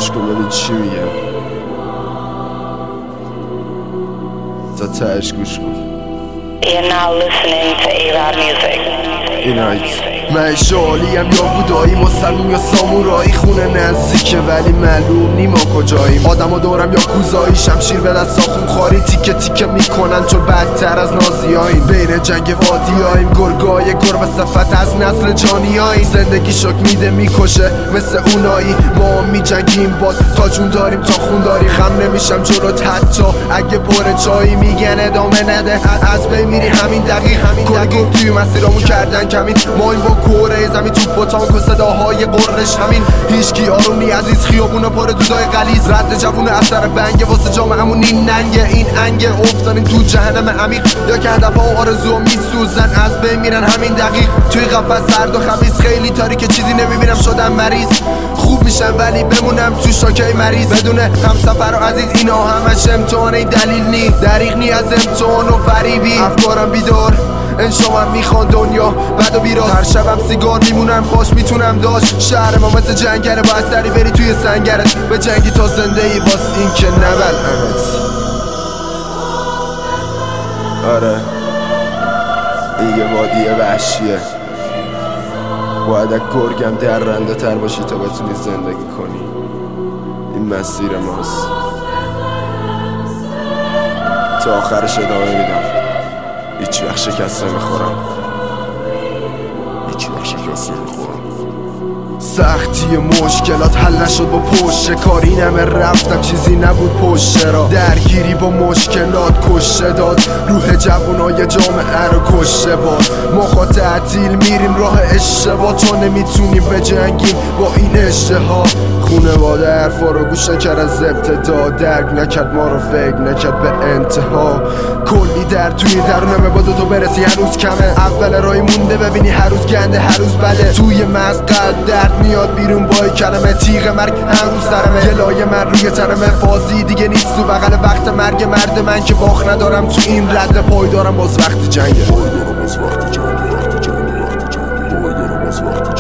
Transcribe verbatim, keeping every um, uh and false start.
گوش کن ببین چی میگم، تا تهش گوش کن. You're now listening to A-Rod Music. اینایت من شالیم یا بودایی، مسلمون یا سامورایی، خونه نزدیکه ولی معلوم نی ما کجاییم. آدم و دورم یا کوزایی، شمشیر به دست خون خاری، تیکه تیکه میکنن چون بدتر از نازیاییم. بین جنگ وادیاییم، گرگای گربه صفت از نسل جانیاییم. زندگی شک میده میکشه مثل اونایی، ما میجنگیم باد تا جون داریم تا خون داری. خم نمیشم جلوت حتی اگه پر چایی، میگن ادامه نده از بین میری همین دقیق. همین دقیق توی مسیرامون کردن کمین، ما این با کوره زمین توپ و تانک و صداهای قرش همین. هیچکی آروم نی عزیز، خیابونا پر دودای غلیظ، رد جوون اثر بنگه واسه جامعه‌مون این ننگه. این انگه افتادیم تو جهنم عمیق، یا که هدف‌ها و آرزوها میسوزن از بین میرن همین دقیق. توی قفس سرد و خبیث خیلی تاریکه، چیزی نمیبینم شدم مریض. خوب میشم ولی بمونم تو شاکای مریض، بدون همسفر و عزیز اینا همش امتحان، این دلیل نی دریغ نی از امتحان و فریبی. افکارم بیدار انشا من میخوان دنیا بد و بیراز، هر شبم سیگار میمونم باش میتونم داشت. شهر ما مثل جنگره، باید سری بری توی سنگرت به جنگی تا زنده ای، واس این که نبلعمت. آره دیگه وادیه وحشیه، باید از گرگم در رنده تر باشی تا بتونی زندگی کنی. این مسیر ماست، تا آخرش ادامه میدم. هیچ وقت شکست نمیخورم، هیچ وقت شکست نمیخورم. سختی مشکلات حل نشد با پشت کار، این همه رفتم چیزی نبود پشت را. درگیری با مشکلات کشته داد روح جوانای جامعه رو کشته باز. ما خوا تعطیل میریم راه اشتباه، تا نمیتونیم بجنگیم با این اشتها. خونواده حرفا رو گوش نکرد از ابتدا، درک نکرد ما رو فکر نکرد به انتها. کلی در توی درونمه، با دو تو برسی هنوز کمه. اول رای مونده ببینی هر روز گنده هر روز بله. توی مغز قلب درد میاد بیرون با کلمه، تیغ مرگ هنوز سرمه. گلای من روی تنمه، فازی دیگه نیست تو بغل وقت مرگ مرد من که باخ ندارم تو این رد پای دارم باز وقت جنگه. پای دارم باز وقت جنگه، وقت جنگه، وقت جنگه. پای دارم باز وقت جنگه.